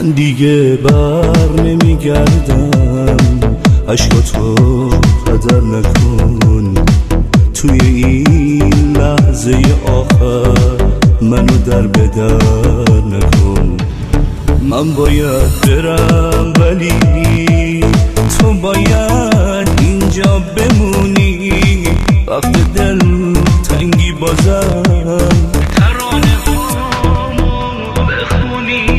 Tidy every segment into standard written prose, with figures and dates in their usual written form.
من دیگه بر نمیگردم، عشقاتو قدر نکن، توی این لحظه آخر منو در بدر نکن. من باید برم ولی تو باید اینجا بمونی، وقت دل تنگی بازم ترانه هامو بخونی.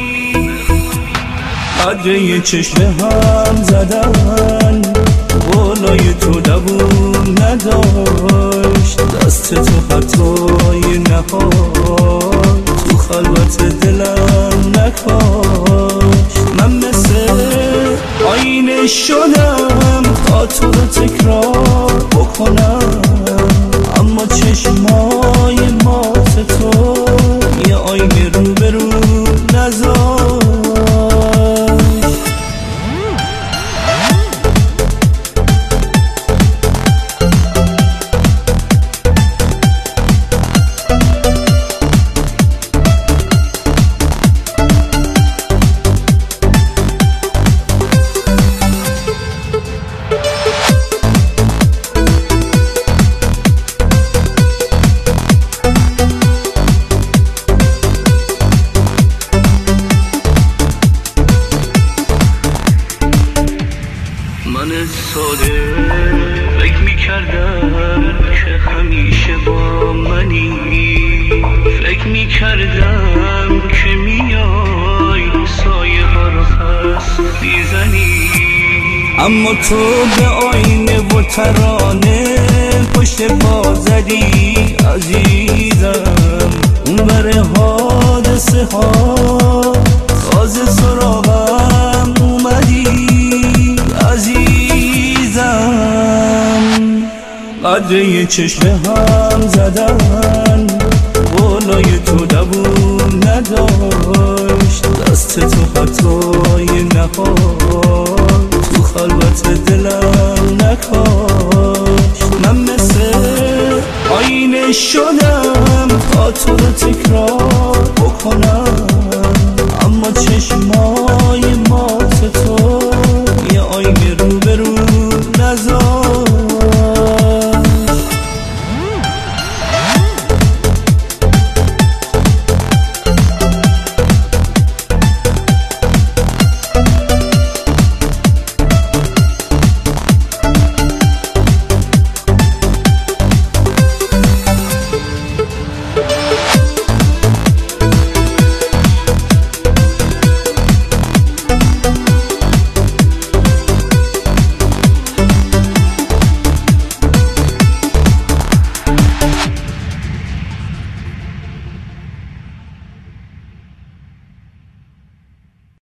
قدره چشم هم زدن بالای تو دووم نداشت، دست تو حتی نهاد تو خلوت دلم نکاش. من مثل آینه شدم تا تو رو تکرار بکنم، اما چشمای مات تو یه آینه رو به رو نذاشت. من ساده فکر میکردم که همیشه با منی، فکر میکردم که میای سایه ها رو پس میزنی، اما تو به آینه و ترانه پشت پا زدی عزیزم. اون بر حادثه ها تازه سراغم اومدی عزیزم. قدره چشم هم زدن بالای تو دووم نداشت، دست تو حتی نهاد تو خلوت دلم نکاش. من مثل آینه شدم